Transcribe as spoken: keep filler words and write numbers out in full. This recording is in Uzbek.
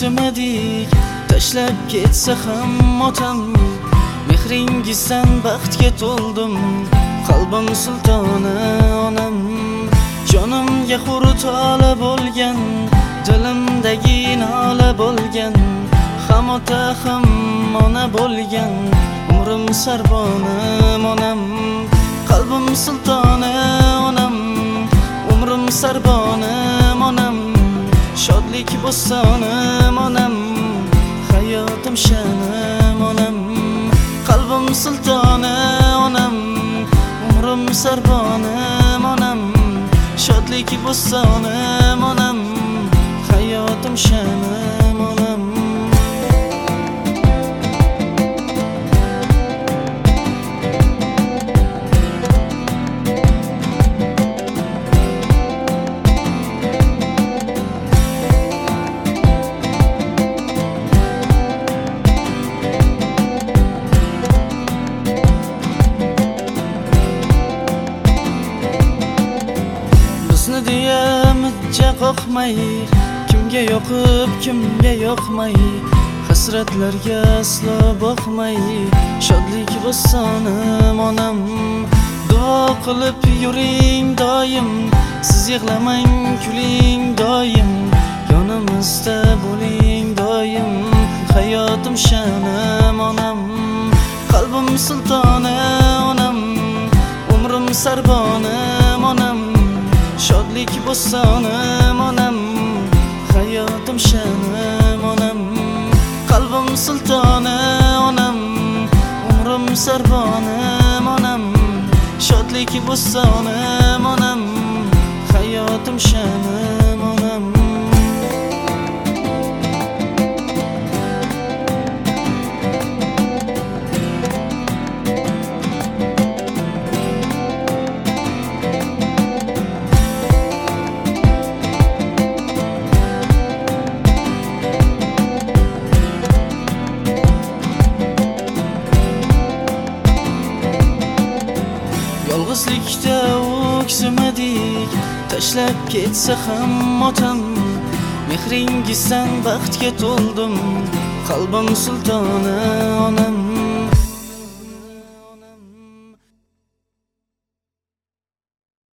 o'ksimadik. Tashlab ketsa ham otam, mehringizdan baxtga to'ldim. Qalbim sultoni onam, jonimga hurtola bo'lgan, dilimdagi nola bo'lgan, ham ota ham ona bo'lgan, umrim sarbonim onam. Qalbim sultoni onam, umrim sarbonim onam, shodlik bo'stonim onam, hayotim shanim onam. Qalbim sultoni onam, umrim sarbonim onam, shodlik bo'stonim onam, hayotim shanim onam. Bizni deya mijja qoqmay, kimga yoqib kimga yoqmay, hasratlarga aslo boqmay, shodlik bo'stonim onam. Duo qilib yuring doim, siz yig'lamang kuling doim, yonimizda bo'ling doim, hayotim shanim onam. Qalbim sultoni onam, umrim sarbonim onam, shodlik bo'stonim onam, hayotim shanim onam. Qalbim sultoni onam, umrim sarbonim onam, shodlik bo'stonim onam, hayotim shanim onam. Yolg'izlikda o'ksimadik, tashlab ketsa ham otam, mehringizdan baxtga to'ldim. Qalbim sultoni onam,